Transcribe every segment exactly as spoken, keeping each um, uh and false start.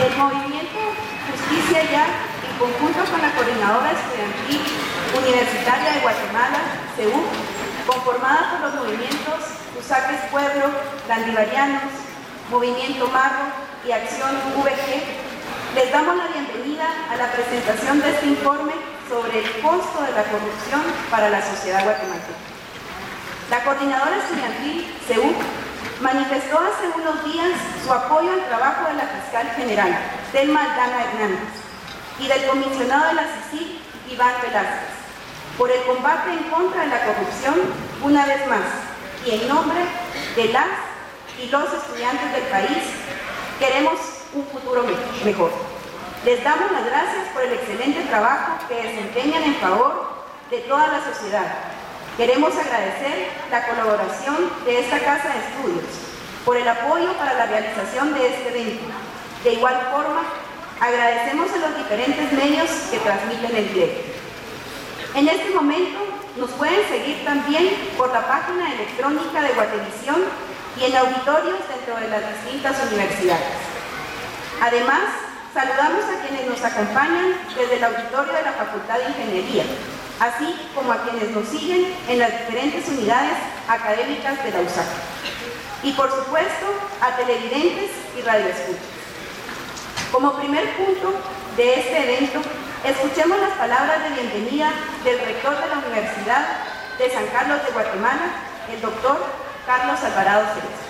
El movimiento Justicia Ya, en conjunto con la Coordinadora Estudiantil Universitaria de Guatemala, C E U, conformada por los movimientos Usaques Pueblo, Landivarianos, Movimiento Marro y Acción V G, les damos la bienvenida a la presentación de este informe sobre el costo de la corrupción para la sociedad guatemalteca. La Coordinadora Estudiantil C E U manifestó hace unos días su apoyo al trabajo de la Fiscal General, Telma Aldana Hernández, y del Comisionado de la C I C I C, Iván Velázquez, por el combate en contra de la corrupción una vez más, y en nombre de las y los estudiantes del país, queremos un futuro mejor. Les damos las gracias por el excelente trabajo que desempeñan en favor de toda la sociedad. Queremos agradecer la colaboración de esta Casa de Estudios por el apoyo para la realización de este evento. De igual forma, agradecemos a los diferentes medios que transmiten el directo. En este momento nos pueden seguir también por la página electrónica de Guatevisión y en auditorios dentro de las distintas universidades. Además, saludamos a quienes nos acompañan desde el auditorio de la Facultad de Ingeniería, así como a quienes nos siguen en las diferentes unidades académicas de la U S A C. Y por supuesto, a televidentes y radioescuchas. Como primer punto de este evento, escuchemos las palabras de bienvenida del rector de la Universidad de San Carlos de Guatemala, el doctor Carlos Alvarado Cerezo.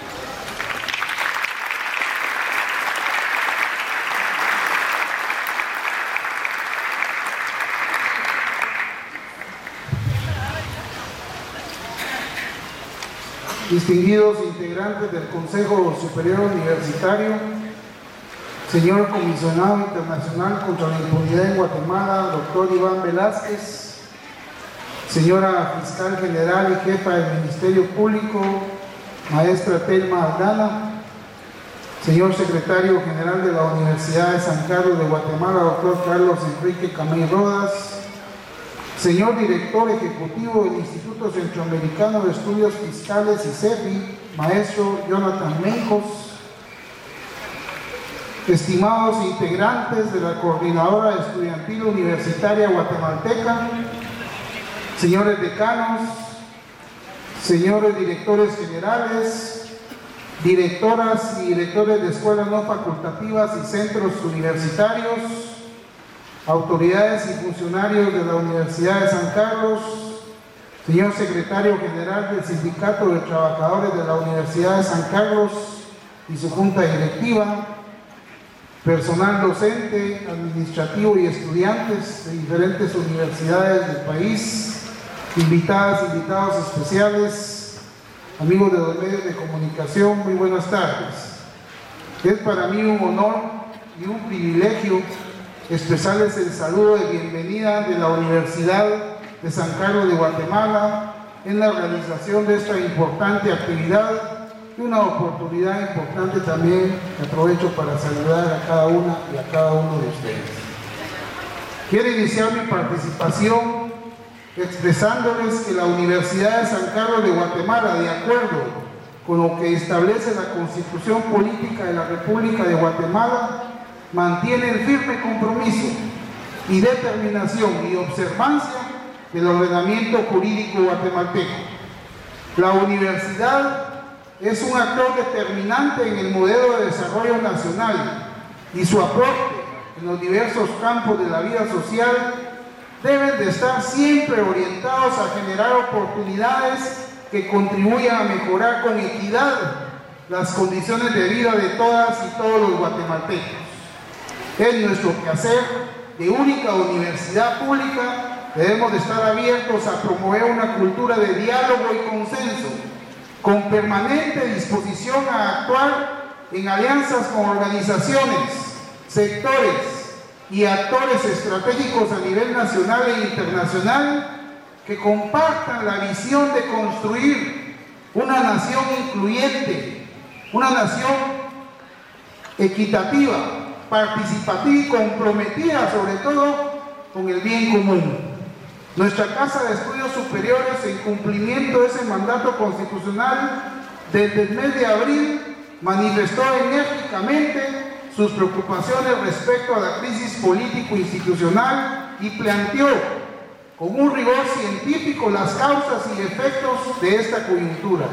Distinguidos integrantes del Consejo Superior Universitario, señor Comisionado Internacional contra la Impunidad en Guatemala, doctor Iván Velázquez, señora Fiscal General y Jefa del Ministerio Público, maestra Telma Aldana, señor Secretario General de la Universidad de San Carlos de Guatemala, doctor Carlos Enrique Camey Rodas, señor Director Ejecutivo del Instituto Centroamericano de Estudios Fiscales y C E F I, maestro Jonathan Mencos, estimados integrantes de la Coordinadora Estudiantil Universitaria Guatemalteca, señores decanos, señores directores generales, directoras y directores de escuelas no facultativas y centros universitarios, autoridades y funcionarios de la Universidad de San Carlos, señor Secretario General del Sindicato de Trabajadores de la Universidad de San Carlos y su Junta Directiva, personal docente, administrativo y estudiantes de diferentes universidades del país, invitadas, invitados especiales, amigos de los medios de comunicación, muy buenas tardes. Es para mí un honor y un privilegio expresarles el saludo de bienvenida de la Universidad de San Carlos de Guatemala en la realización de esta importante actividad y una oportunidad importante también que aprovecho para saludar a cada una y a cada uno de ustedes. Quiero iniciar mi participación expresándoles que la Universidad de San Carlos de Guatemala, de acuerdo con lo que establece la Constitución Política de la República de Guatemala, mantiene el firme compromiso y determinación y observancia del ordenamiento jurídico guatemalteco. La universidad es un actor determinante en el modelo de desarrollo nacional y su aporte en los diversos campos de la vida social deben de estar siempre orientados a generar oportunidades que contribuyan a mejorar con equidad las condiciones de vida de todas y todos los guatemaltecos. Es nuestro quehacer de única universidad pública, debemos de estar abiertos a promover una cultura de diálogo y consenso, con permanente disposición a actuar en alianzas con organizaciones, sectores y actores estratégicos a nivel nacional e internacional que compartan la visión de construir una nación incluyente, una nación equitativa, participativa y comprometida sobre todo con el bien común. Nuestra Casa de Estudios Superiores, en cumplimiento de ese mandato constitucional, desde el mes de abril manifestó enérgicamente sus preocupaciones respecto a la crisis político-institucional y planteó con un rigor científico las causas y efectos de esta coyuntura.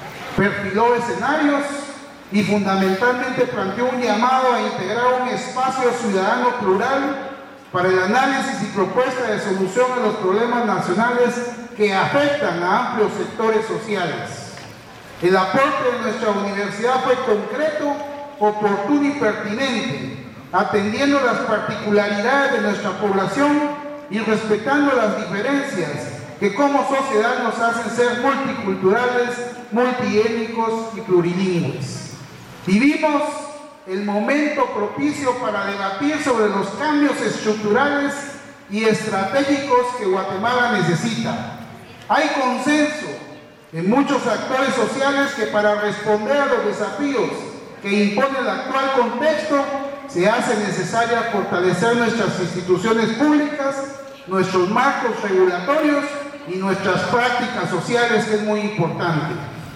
Perfiló escenarios y fundamentalmente planteó un llamado a integrar un espacio ciudadano plural para el análisis y propuesta de solución a los problemas nacionales que afectan a amplios sectores sociales. El aporte de nuestra universidad fue concreto, oportuno y pertinente, atendiendo las particularidades de nuestra población y respetando las diferencias que como sociedad nos hacen ser multiculturales, multiétnicos y plurilingües. Vivimos el momento propicio para debatir sobre los cambios estructurales y estratégicos que Guatemala necesita. Hay consenso en muchos actores sociales que para responder a los desafíos que impone el actual contexto se hace necesaria fortalecer nuestras instituciones públicas, nuestros marcos regulatorios y nuestras prácticas sociales, que es muy importante.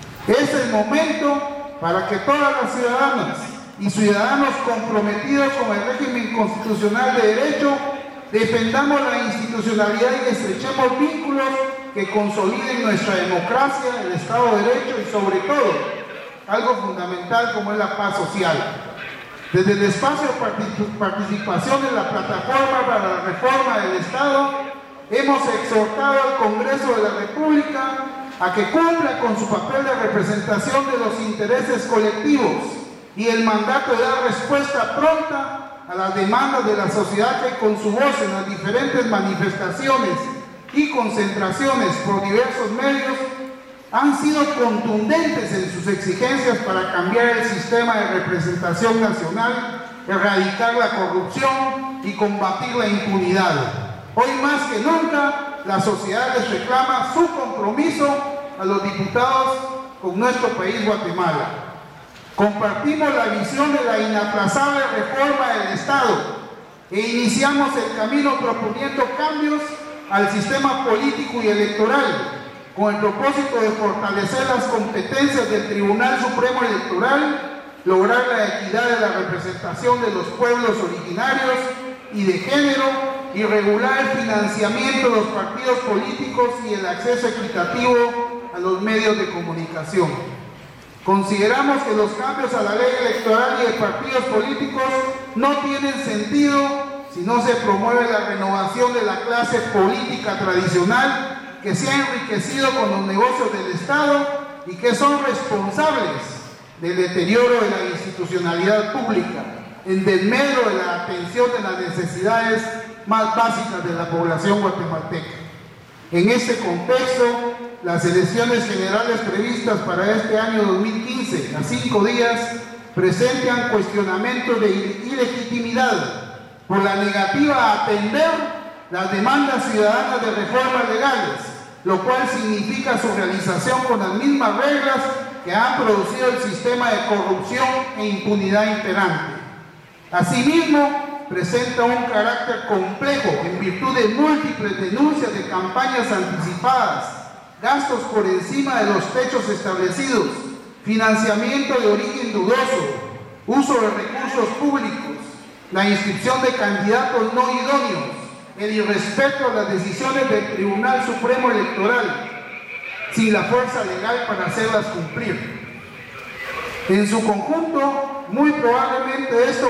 Es el momento para que todas las ciudadanas y ciudadanos comprometidos con el régimen constitucional de derecho defendamos la institucionalidad y estrechemos vínculos que consoliden nuestra democracia, el Estado de Derecho y sobre todo algo fundamental como es la paz social. Desde el espacio de participación en la plataforma para la reforma del Estado hemos exhortado al Congreso de la República a que cumpla con su papel de representación de los intereses colectivos y el mandato de dar respuesta pronta a las demandas de la sociedad que con su voz en las diferentes manifestaciones y concentraciones por diversos medios han sido contundentes en sus exigencias para cambiar el sistema de representación nacional, erradicar la corrupción y combatir la impunidad. Hoy más que nunca, la sociedad les reclama su compromiso a los diputados con nuestro país, Guatemala. Compartimos la visión de la inaplazable reforma del Estado e iniciamos el camino proponiendo cambios al sistema político y electoral con el propósito de fortalecer las competencias del Tribunal Supremo Electoral, lograr la equidad de la representación de los pueblos originarios y de género y regular el financiamiento de los partidos políticos y el acceso equitativo a los medios de comunicación. Consideramos que los cambios a la ley electoral y de partidos políticos no tienen sentido si no se promueve la renovación de la clase política tradicional que se ha enriquecido con los negocios del Estado y que son responsables del deterioro de la institucionalidad pública, en desmedro de la atención de las necesidades más básicas de la población guatemalteca. En este contexto, las elecciones generales previstas para este año dos mil quince, a cinco días, presentan cuestionamientos de ilegitimidad por la negativa a atender las demandas ciudadanas de reformas legales, lo cual significa su realización con las mismas reglas que han producido el sistema de corrupción e impunidad imperante. Asimismo, presenta un carácter complejo en virtud de múltiples denuncias de campañas anticipadas, gastos por encima de los techos establecidos, financiamiento de origen dudoso, uso de recursos públicos, la inscripción de candidatos no idóneos, el irrespeto a las decisiones del Tribunal Supremo Electoral, sin la fuerza legal para hacerlas cumplir. En su conjunto, muy probablemente esto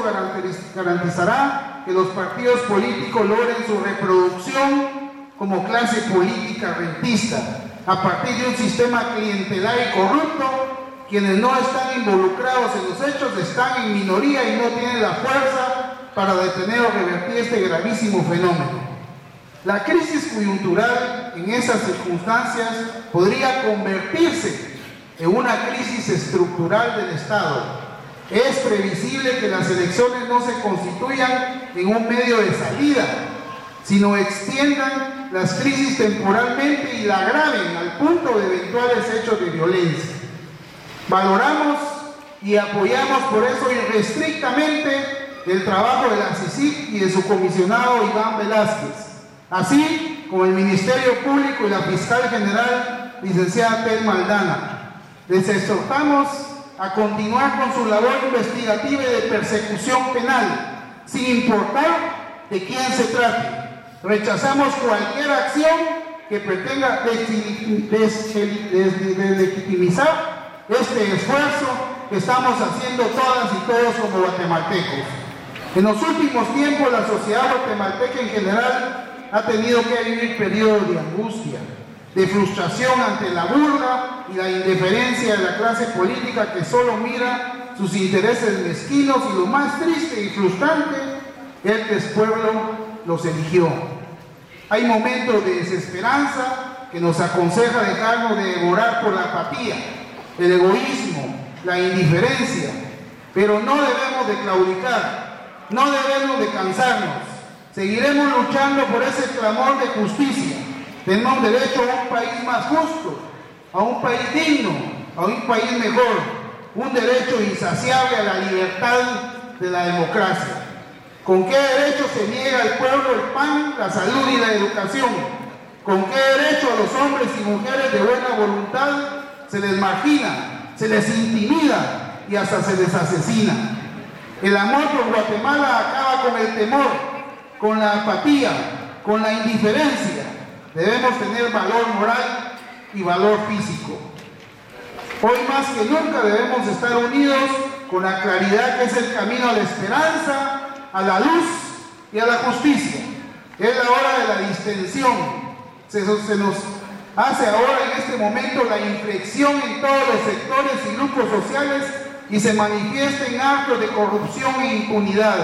garantizará que los partidos políticos logren su reproducción como clase política rentista, a partir de un sistema clientelar y corrupto. Quienes no están involucrados en los hechos están en minoría y no tienen la fuerza para detener o revertir este gravísimo fenómeno. La crisis coyuntural en esas circunstancias podría convertirse en una crisis estructural del Estado. Es previsible que las elecciones no se constituyan en un medio de salida, sino extiendan las crisis temporalmente y la agraven al punto de eventuales hechos de violencia. Valoramos y apoyamos por eso irrestrictamente el trabajo de la C I C I C y de su comisionado Iván Velázquez, así como el Ministerio Público y la Fiscal General, licenciada Telma Aldana. Les exhortamos a continuar con su labor investigativa y de persecución penal, sin importar de quién se trate. Rechazamos cualquier acción que pretenda deslegitimizar este esfuerzo que estamos haciendo todas y todos como guatemaltecos. En los últimos tiempos, la sociedad guatemalteca en general ha tenido que vivir periodos de angustia, de frustración ante la burla y la indiferencia de la clase política que solo mira sus intereses mezquinos, y lo más triste y frustrante es que el pueblo los eligió. Hay momentos de desesperanza que nos aconseja dejarnos de devorar por la apatía, el egoísmo, la indiferencia, pero no debemos de claudicar, no debemos de cansarnos. Seguiremos luchando por ese clamor de justicia. Tenemos derecho a un país más justo, a un país digno, a un país mejor, un derecho insaciable a la libertad de la democracia. ¿Con qué derecho se niega al pueblo el pan, la salud y la educación? ¿Con qué derecho a los hombres y mujeres de buena voluntad se les margina, se les intimida y hasta se les asesina? El amor por Guatemala acaba con el temor, con la apatía, con la indiferencia. Debemos tener valor moral y valor físico. Hoy más que nunca debemos estar unidos con la claridad que es el camino a la esperanza, a la luz y a la justicia. Es la hora de la distensión. Se, se nos hace ahora en este momento la inflexión en todos los sectores y grupos sociales y se manifiesta en actos de corrupción e impunidad.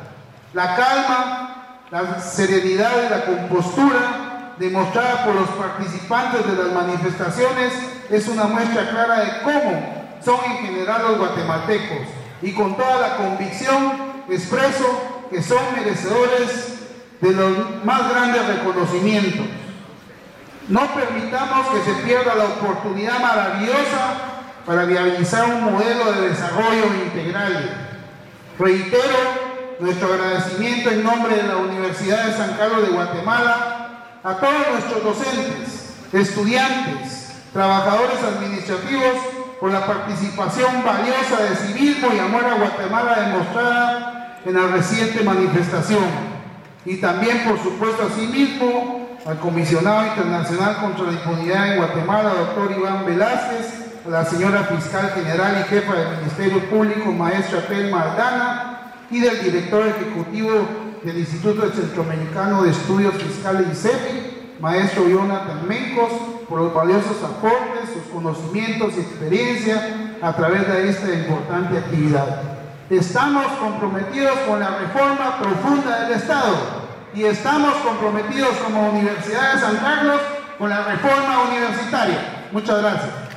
La calma, la serenidad y la compostura demostrada por los participantes de las manifestaciones es una muestra clara de cómo son en general los guatemaltecos, y con toda la convicción expreso que son merecedores de los más grandes reconocimientos. No permitamos que se pierda la oportunidad maravillosa para viabilizar un modelo de desarrollo integral. Reitero nuestro agradecimiento en nombre de la Universidad de San Carlos de Guatemala a todos nuestros docentes, estudiantes, trabajadores administrativos por la participación valiosa de civismo y amor a Guatemala demostrada en la reciente manifestación, y también por supuesto asimismo al Comisionado Internacional contra la Impunidad en Guatemala, doctor Iván Velázquez, a la señora Fiscal General y Jefa del Ministerio Público, maestra Telma Aldana, y del director ejecutivo del Instituto Centroamericano de Estudios Fiscales I C E F I, maestro Jonathan Mencos, por los valiosos aportes, sus conocimientos y experiencia a través de esta importante actividad. Estamos comprometidos con la reforma profunda del Estado y estamos comprometidos como Universidad de San Carlos con la reforma universitaria. Muchas gracias.